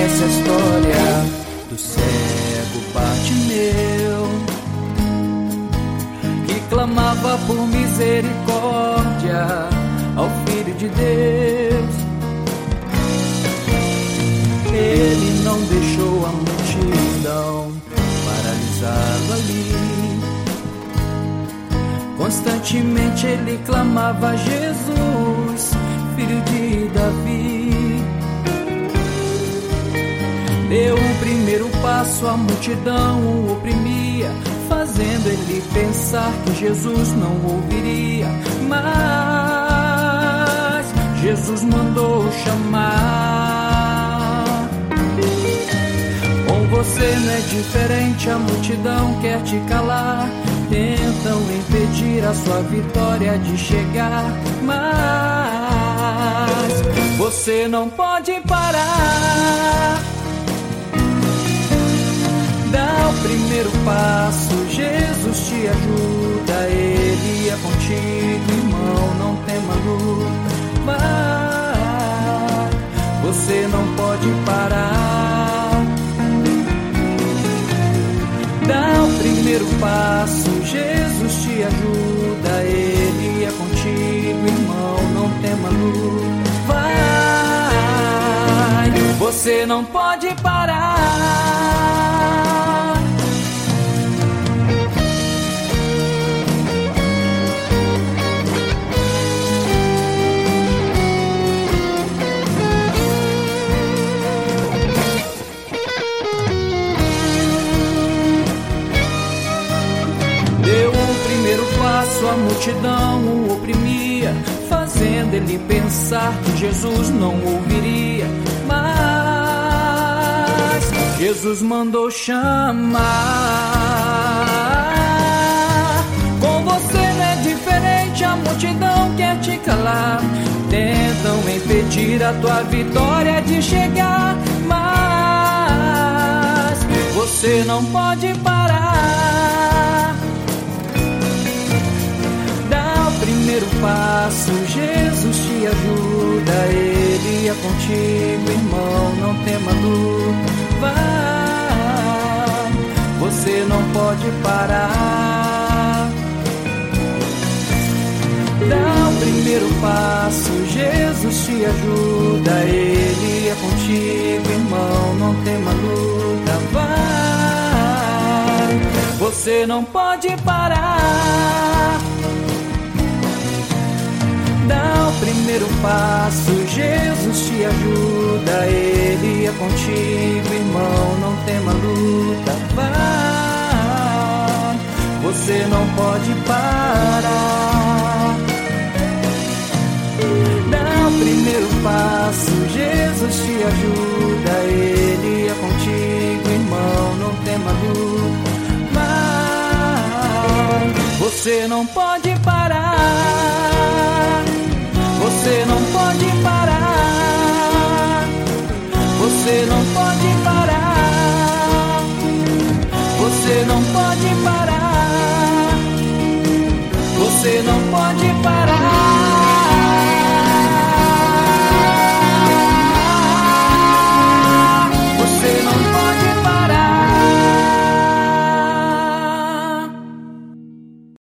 conhece a história do cego Bartimeu, que clamava por misericórdia ao Filho de Deus. Ele não deixou a multidão paralisá-lo ali. Constantemente ele clamava a Jesus, Filho de Davi. Deu o primeiro passo, a multidão o oprimia, fazendo ele pensar que Jesus não ouviria. Mas Jesus mandou chamar. Com você não é diferente, a multidão quer te calar. Tentam impedir a sua vitória de chegar, mas você não pode parar. Dá o primeiro passo, Jesus te ajuda, Ele é contigo, irmão, não tema luta. Mas você não pode parar. Dá o primeiro passo, Jesus te ajuda, Ele é contigo, irmão, não tema luta. Vai, você não pode parar. Deu o primeiro passo, a multidão o oprimia, fazendo ele pensar que Jesus não ouviria. Mas Jesus mandou chamar. Com você não é diferente, a multidão quer te calar. Tentam impedir a tua vitória de chegar, mas você não pode parar. Primeiro passo, Jesus te ajuda, Ele é contigo, irmão, não tema luta. Vai, você não pode parar. Dá o primeiro passo, Jesus te ajuda, Ele é contigo, irmão, não tema luta. Vai, você não pode parar. Dá o primeiro passo, Jesus te ajuda, Ele é contigo, irmão, não tema luta. Vai, você não pode parar. Dá o primeiro passo, Jesus te ajuda, Ele é contigo, irmão, não tema luta. Vai, você não pode parar. Você não pode parar. Você não pode parar. Você não pode parar. Você não pode parar.